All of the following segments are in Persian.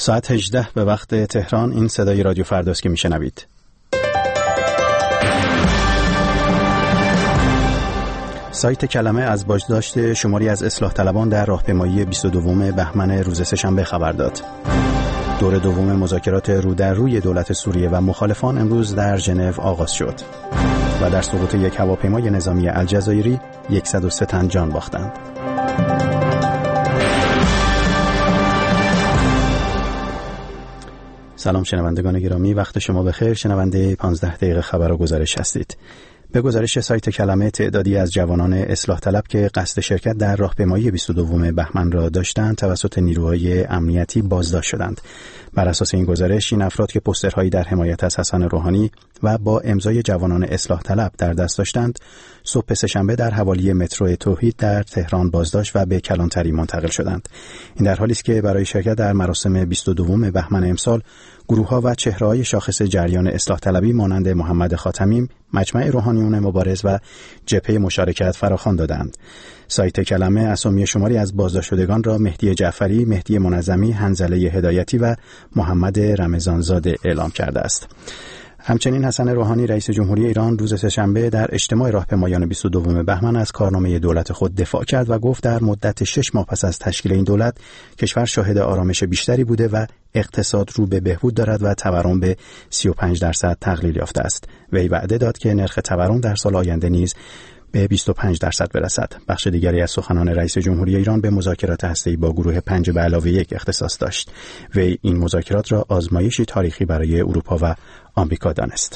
ساعت 18 به وقت تهران. این صدای رادیو فرداست که میشنوید. سایت کلمه از بازداشت شماری از اصلاح طلبان در راهپیمایی 22 بهمن روز سه‌شنبه خبر داد. دور دوم مذاکرات رو در روی دولت سوریه و مخالفان امروز در ژنو آغاز شد و در سقوط یک هواپیمای نظامی الجزایری 103 تن جان باختند. سلام شنوندگان گرامی، وقت شما بخیر. شنونده 15 دقیقه خبر و گزارش هستید. به گزارش سایت کلمه، تعدادی از جوانان اصلاح طلب که قصد شرکت در راهپیمایی 22 بهمن را داشتند توسط نیروهای امنیتی بازداشت شدند. بر اساس این گزارش، این افراد که پوسترهایی در حمایت از حسن روحانی و با امضای جوانان اصلاح طلب در دست داشتند، صبح سه‌شنبه در حوالی مترو توحید در تهران بازداشت و به کلانتری منتقل شدند. این در حالی است که برای شرکت در مراسم 22 بهمن امسال گروه‌ها و چهره‌های شاخص جریان اصلاح طلبی مانند محمد خاتمی، مجمع روحانیون مبارز و جبهه مشارکت فراخوان دادند. سایت کلمه اسامی شماری از بازداشت شدگان را مهدی جعفری، مهدی منظمی، حنظله هدایتی و محمد رمضانزاده اعلام کرده است. همچنین حسن روحانی رئیس جمهوری ایران روز سه‌شنبه در اجتماع راهپیمایان 22 بهمن از کارنامه دولت خود دفاع کرد و گفت در مدت 6 ماه پس از تشکیل این دولت کشور شاهد آرامش بیشتری بوده و اقتصاد رو به بهبود دارد و تورم به 35% تقلیل یافته است. وی وعده داد که نرخ تورم در سال آینده نیز به 25% برسد. بخش دیگری از سخنان رئیس جمهوری ایران به مذاکرات هسته‌ای با گروه 5+1 اختصاص داشت. وی این مذاکرات را آزمایشی تاریخی برای اروپا و آمریکا دانست.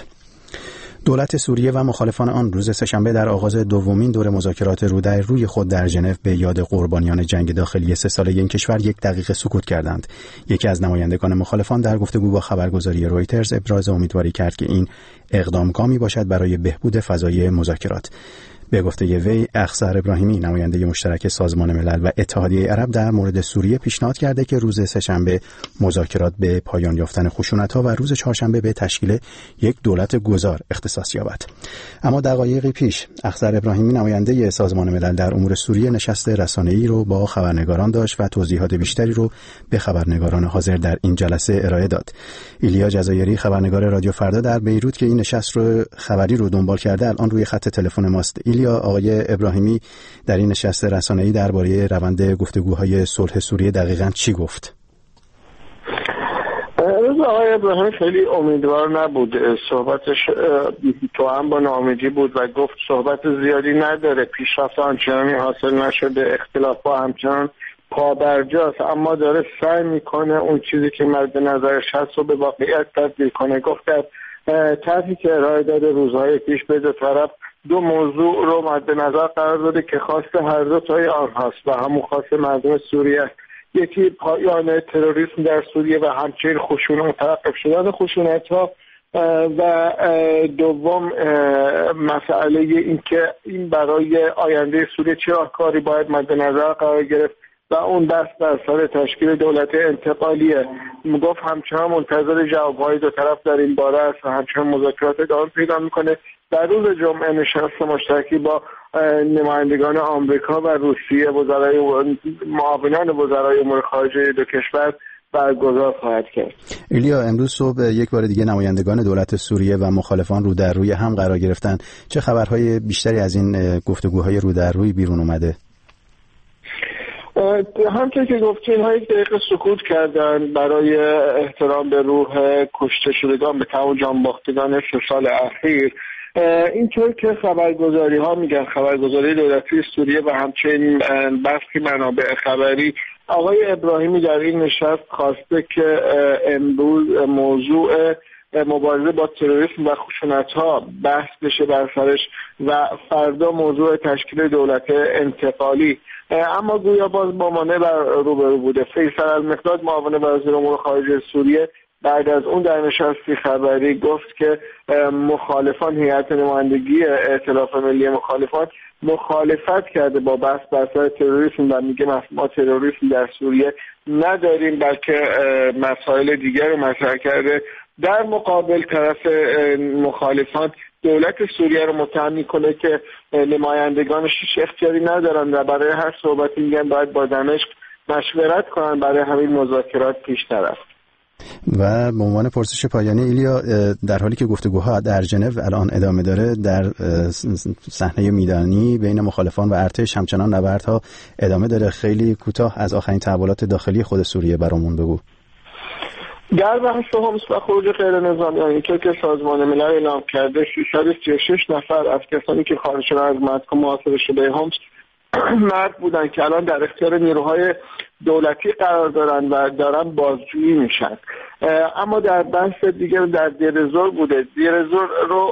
دولت سوریه و مخالفان آن روز سه‌شنبه در آغاز دومین دور مذاکرات رو در روی خود در ژنو به یاد قربانیان جنگ داخلی 3 ساله این کشور 1 دقیقه سکوت کردند. یکی از نمایندگان مخالفان در گفتگو با خبرگزاری رویترز ابراز امیدواری کرد که این اقدام گامی باشد برای بهبود فضای مذاکرات. به گفته وی، اخضر ابراهیمی نماینده مشترک سازمان ملل و اتحادیه عرب در مورد سوریه پیشنهاد کرده که روز سه‌شنبه مذاکرات به پایان یافتن خشونت‌ها و روز چهارشنبه به تشکیل یک دولت گذار اختصاص یابد. اما دقایقی پیش اخضر ابراهیمی نماینده سازمان ملل در امور سوریه نشست رسانه‌ای رو با خبرنگاران داشت و توضیحات بیشتری رو به خبرنگاران حاضر در این جلسه ارائه داد. ایلیا جزایری خبرنگار رادیو فردا در بیروت که این نشست رو خبری رو دنبال کرده الان روی خط تلفن ماست. یا آقای ابراهیمی در این نشست رسانه‌ای درباره روند گفتگوهای صلح سوریه دقیقاً چی گفت؟ آقای ابراهیمی خیلی امیدوار نبود. صحبتش تو هم با ناامیدی بود و گفت صحبت زیادی نداره، پیشرفت آنچنانی حاصل نشده، اختلافات همچنان پابرجاست، اما داره سعی میکنه اون چیزی که مد نظرش هست رو به واقعیت تبدیل کنه. گفت در طرحی که ارائه داده روزهای پیش به دو طرف 2 موضوع رو مد نظر قرار داده که خواست هر دو تای آنهاست و همون خواست مردم سوریه. یکی پایان تروریسم در سوریه و همچنین خشونت، توقف شدن خشونت‌ها و دوم مسئله این که این برای آینده سوریه چه راهکاری باید مد نظر قرار گرفت و اون دست بر سر تشکیل دولت انتقالیه. میگفت همچنان منتظر جواب‌های دو طرف در این باره است و همچنان مذاکرات ادامه پیدا میکنه. در روز جمعه نشست مشترکی با نمایندگان آمریکا و روسیه، معاونان وزرای امور خارجه دو کشور برگزار خواهد کرد. ایلیا، امروز صبح یک بار دیگه نمایندگان دولت سوریه و مخالفان رو در روی هم قرار گرفتن. چه خبرهای بیشتری از این گفتگوهای رو در روی بیرون اومده؟ همونطور که گفتین ها 1 دقیقه سکوت کردن برای احترام به روح کشته شدگان، به تمام جان باختگان 3 سال اخیر. اینطور که خبرگزاری ها میگن، خبرگزاری دولتی سوریه و همچنین برخی منابع خبری، آقای ابراهیمی در این نشست خواسته که امروز موضوع مبارزه با تروریسم و خشونت‌ها بحث بشه بر سرش و فردا موضوع تشکیل دولت انتقالی. اما گویا باز با مانع روبرو بوده. فیصل المقداد معاون وزیر امور خارجه سوریه بعد از اون در نشستی خبری گفت که مخالفان، هیئت نمایندگی ائتلاف ملی مخالفان مخالفت کرده با بحث بر سر تروریسم و میگه ما تروریسم در سوریه نداریم، بلکه مسائل دیگر رو مطرح کرده. در مقابل طرف مخالفان دولت سوریه رو متهم میکنه که نمایندگانش هیچ اختیاری ندارن و برای هر صحبتی میگن باید با دمشق مشورت کنن برای همین مذاکرات پیش نرفت. و به عنوان پرسش پایانی ایلیا، در حالی که گفتگوها در ژنو الان ادامه داره، در صحنه میدانی بین مخالفان و ارتش همچنان نبردها ادامه داره. خیلی کوتاه از آخرین تحولات داخلی خود سوریه برامون بگو. در بحث حمص و خروج غیر نظامیان، اینطور که سازمان ملل اعلام کرده 636 نفر از کسانی که خارج شدن از مدرسه محاصره شده حمص مرد بودن که الان در اختیار نیروهای دولتی قرار دارن و دارن بازجویی میشن. اما در بحث دیگر در دیرزور بوده. دیرزور رو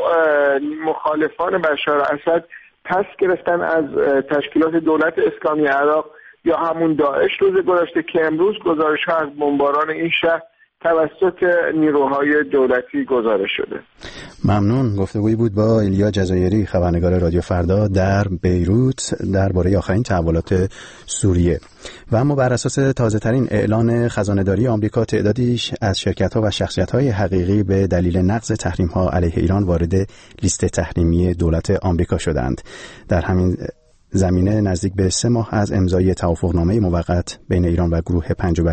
مخالفان بشار اسد پس گرفتن از تشکیلات دولت اسلامی عراق یا همون داعش روز گذشته که امروز گزارش‌ها از بمباران این شهر توسط نیروهای دولتی گزارش شده. ممنون. گفتگویی بود با ایلیا جزایری، خبرنگار رادیو فردا در بیروت درباره آخرین تحولات سوریه. و اما بر اساس تازه‌ترین اعلان خزانه‌داری آمریکا، تعدادی از شرکت‌ها و شخصیت‌های حقیقی به دلیل نقض تحریم‌ها علیه ایران وارد لیست تحریمی دولت آمریکا شدند. در همین زمینه نزدیک به 3 ماه از امضای توافقنامه موقت بین ایران و گروه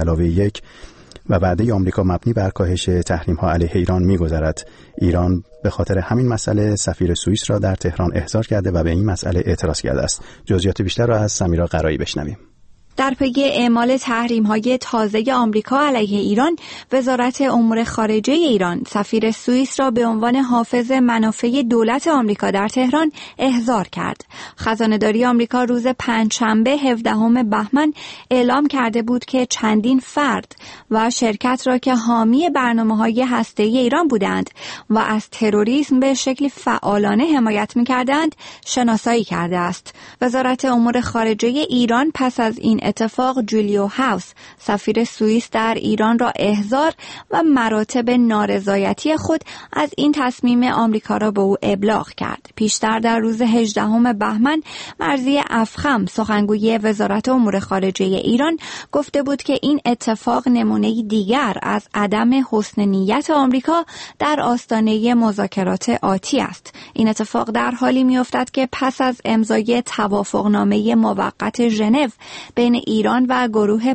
5+1 و وعده آمریکا مبنی بر کاهش تحریم‌ها علیه ایران می‌گذرد. ایران به خاطر همین مسئله سفیر سوئیس را در تهران احضار کرده و به این مسئله اعتراض کرده است. جزئیات بیشتر را از سمیرا قرایی بشنویم. در پی اعمال تحریم‌های تازه آمریکا علیه ایران، وزارت امور خارجه ایران سفیر سوئیس را به عنوان حافظ منافع دولت آمریکا در تهران احضار کرد. خزانه‌داری آمریکا روز پنجشنبه 17 بهمن اعلام کرده بود که چندین فرد و شرکت را که حامی برنامه‌های هسته‌ای ایران بودند و از تروریسم به شکلی فعالانه حمایت می‌کردند شناسایی کرده است. وزارت امور خارجه ایران پس از این اتفاق جولیو هاوس سفیر سوئیس در ایران را احضار و مراتب نارضایتی خود از این تصمیم آمریکا را به او ابلاغ کرد. پیشتر در روز 18 بهمن مرضی افخم سخنگوی وزارت امور خارجه ایران گفته بود که این اتفاق نمونه دیگر از عدم حسن نیت آمریکا در آستانه مذاکرات آتی است. این اتفاق در حالی می‌افتد که پس از امضای توافقنامه موقت ژنو بین ایران و گروه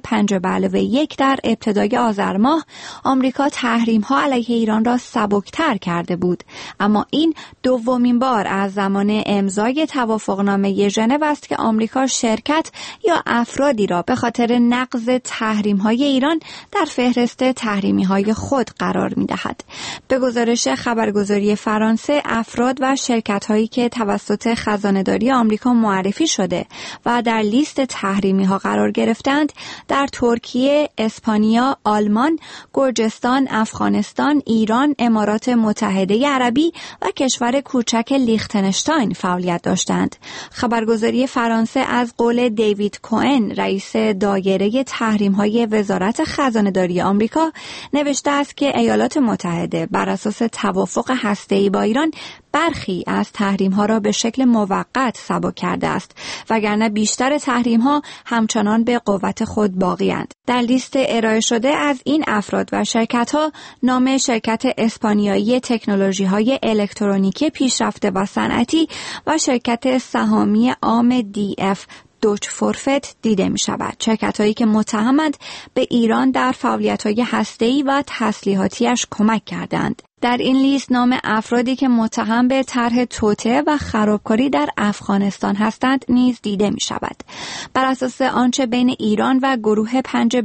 5+1 در ابتدای آذر ماه، آمریکا تحریم‌ها علیه ایران را سبکتر کرده بود. اما این دومین بار از زمان امضای توافقنامه ژنو است که آمریکا شرکت یا افرادی را به خاطر نقض تحریم‌های ایران در فهرست تحریمی‌های خود قرار می‌دهد. به گزارش خبرگزاری فرانسه، افراد و شرکت‌هایی که توسط خزانه‌داری آمریکا معرفی شده و در لیست تحریمی‌ها قرار گرفتند در ترکیه، اسپانیا، آلمان، گرجستان، افغانستان، ایران، امارات متحده عربی و کشور کوچک لیختنشتاین فعالیت داشتند. خبرگزاری فرانسه از قول دیوید کوئن، رئیس دایره تحریم‌های وزارت خزانه‌داری آمریکا، نوشته است که ایالات متحده بر اساس توافق هسته‌ای با ایران برخی از تحریم‌ها را به شکل موقت سبک کرده است، وگرنه بیشتر تحریم‌ها همچنان به قوت خود باقی‌اند. در لیست ارائه شده از این افراد و شرکت‌ها نام شرکت اسپانیایی تکنولوژی‌های الکترونیکی پیشرفته و صنعتی و شرکت سهامی عام DF دوچ فورفت دیده می شود. شرکت‌هایی که متهمند به ایران در فعالیت‌های هسته‌ای و تسلیحاتیش کمک کردند. در این لیست نام افرادی که متهم به طرح توطئه و خرابکاری در افغانستان هستند نیز دیده می شود. بر اساس آنچه بین ایران و گروه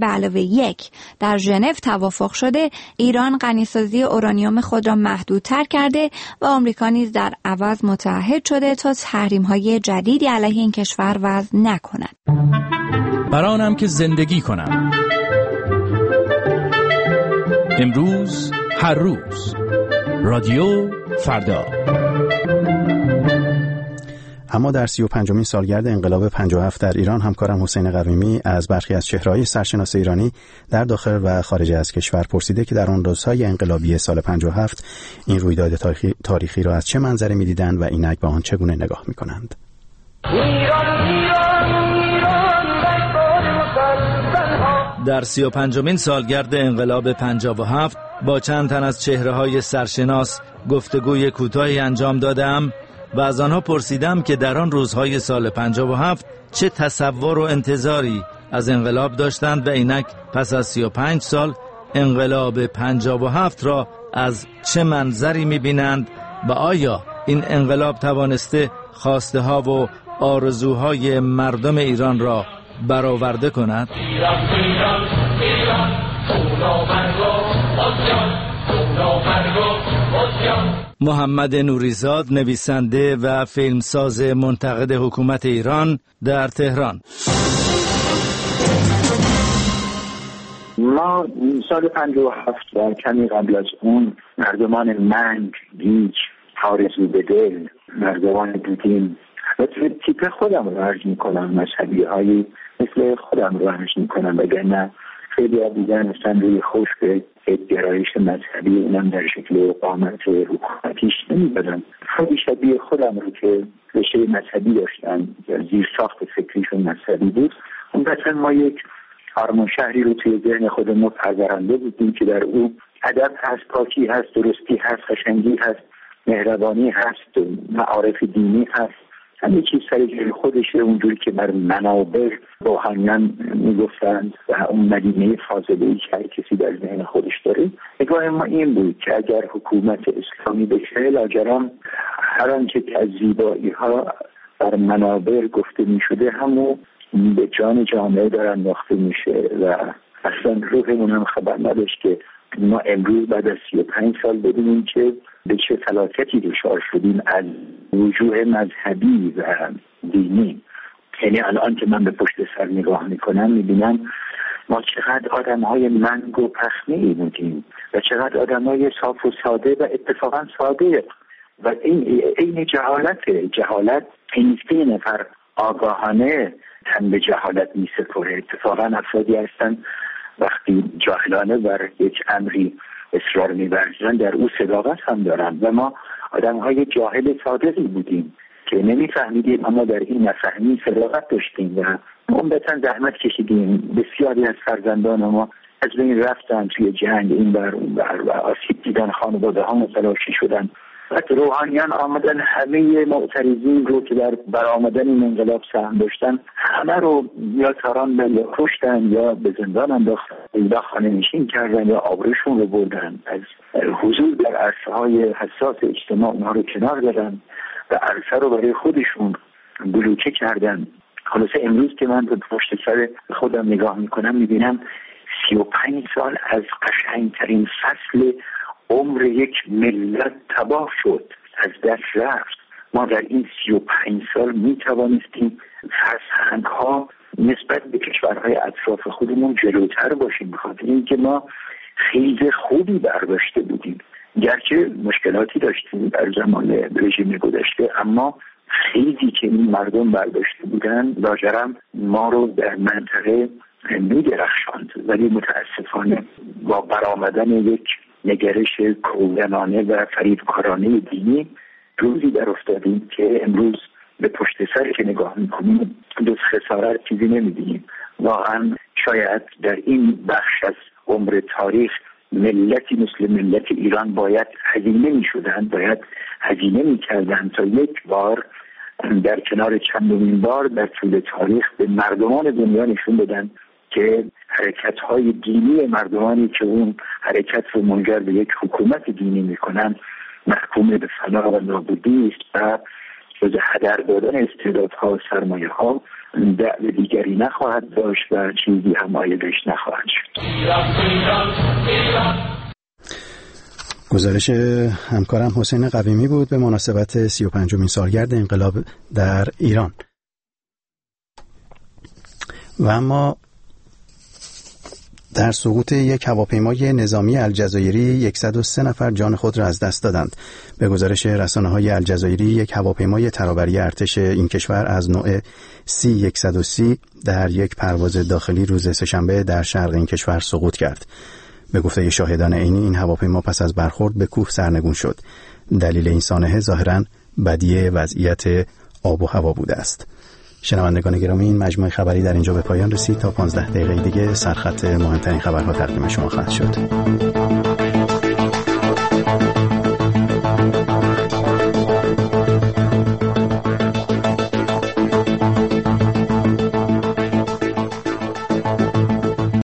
5+1 در ژنو توافق شده، ایران غنیسازی اورانیوم خود را محدودتر کرده و آمریکا نیز در عوض متعهد شده تا تحریم‌های جدیدی علیه این کشور وضع نکند. برانم که زندگی کنم. امروز هر روز رادیو فردا. اما در 35مین سالگرد انقلاب 57 در ایران، همکارم حسین قویمی از برخی از چهره‌های سرشناس ایرانی در داخل و خارج از کشور پرسیده که در آن روزهای انقلابی سال 57 این رویداد تاریخی را از چه منظری می‌دیدند و اینک به آن چگونه نگاه می‌کنند. در 35مین سالگرد انقلاب 57 با چند تن از چهره‌های سرشناس گفتگوی کوتاهی انجام دادم و از آنها پرسیدم که در آن روزهای سال 57 چه تصور و انتظاری از انقلاب داشتند و اینک پس از 35 سال انقلاب 57 را از چه منظری می‌بینند و آیا این انقلاب توانسته خواسته ها و آرزوهای مردم ایران را برآورده کند؟ محمد نوریزاد، نویسنده و فیلمساز منتقد حکومت ایران در تهران. ما سال 57 و کمی قبل از اون مردمان منگ، گیج، آرزو به دل مردمان بودیم و تیپ خودم رو عرض میکنم، مذهبی هایی مثل خودم رو عرض میکنم، وگرنه خیلی ها دیگر مثلا روی خوش به گرایش مذهبی اونم در شکل اقامت حکومتیش نمیبدم. خیلی شبیه خودم رو که رشته مذهبی داشتن، زیر ساخت فکریشون مذهبی بود. اون مثلا ما یک هارمون شهری رو توی ذهن خودمون پرورنده بودیم که در او ادب هست، پاکی هست، درستی هست، قشنگی هست، مهربانی هست، معارف دینی هست، همه چیز سر جای خودشه، اونجوری که بر منابر روحانیان میگفتند و اون مدینه فاضله‌ای که هر کسی در ذهن خودش داره. نگاه ما این بود که اگر حکومت اسلامی بشه، لاجرم هر آنچه که از زیبایی ها بر منابر گفته میشده همون به جان جامعه دارن انداخته میشه و اصلا روحمون هم خبر نداشت که ما امروز بعد از 35 سال ببینیم که به چه فلاکتی دچار شدیم از وجوه مذهبی و دینی. یعنی الان که من به پشت سر نگاه میکنم میبینم ما چقدر آدم‌های منگ و پخمه‌ای بودیم و چقدر آدم‌های صاف و ساده و اتفاقا صادق و این جهالت این است که یه نفر آگاهانه تن به جهالت میسپره. اتفاقا افرادی هستن وقتی جاهلانه بر یک امری اصرار می‌ورزن در او صداقت هم دارن و ما آدم‌های جاهل صادقی بودیم که نمی‌فهمیدیم، اما در این نفهمی صداقت داشتیم و عمدتاً زحمت کشیدیم. بسیاری از فرزندان ما از بین رفتن توی جنگ این بر اون بر و آسیب دیدن، خانواده‌ها متلاشی شدن. وقتی روحانیان آمدن همه معترضین رو که در برآمدن این انقلاب سهم داشتن همه رو یا تاراندن یا کشتن یا به زندان انداختن یا خانه نشین کردن یا آبروشون رو بردن، از حضور در عرصه‌های حساس اجتماع اونها رو کنار دادن و عرصه رو برای خودشون بلوکه کردن. خلاصه امروز که من به پشت سر خودم نگاه میکنم میبینم 35 سال از قشنگترین فصل عمر یک ملت تباه شد، از دست رفت. ما در این 35 سال می توانستیم فرهنگ ها نسبت به کشورهای اطراف خودمون جلوتر باشیم، بخاطر اینکه ما خیلی خوبی برداشته بودیم، گرچه مشکلاتی داشتیم در زمان رژیم گذشته، اما خیلی که این مردم برداشته بودن لاجرم ما رو در منطقه می درخشاند. ولی متاسفانه با برآمدن یک نگرش کودنانه و فریبکارانه دینی روزی در افتادیم که امروز به پشت سر که نگاه میکنیم جز خسارت چیزی نمیدیم. واقعا شاید در این بخش از عمر تاریخ ملتی مثل ملت ایران باید هزینه میشدن، باید هزینه میکردن تا یک بار در کنار چندمین بار در طول تاریخ به مردمان دنیا نشون بدن که حرکت‌های دینی مردمانی که اون حرکت رو منجر به یک حکومت دینی میکنن محکوم به فنا و نابودی است و جز هدر دادن استعدادها و سرمایه‌ها دعو دیگری نخواهد داشت و چیزی هم عایدش نخواهد شد. گزارش همکارم حسین قویمی بود به مناسبت 35مین سالگرد انقلاب در ایران. و اما در سقوط یک هواپیمای نظامی الجزایری 103 نفر جان خود را از دست دادند. به گزارش رسانه‌های الجزایری یک هواپیمای ترابری ارتش این کشور از نوع C-130 در یک پرواز داخلی روز سه‌شنبه در شرق این کشور سقوط کرد. به گفته شاهدان عینی این هواپیما پس از برخورد به کوه سرنگون شد. دلیل این سانحه ظاهراً بدی وضعیت آب و هوا بوده است. شنوندگان گرامی، این مجموعه خبری در اینجا به پایان رسید. تا 15 دقیقه دیگه سرخط مهمترین خبرها تقدیم شما خواهد شد.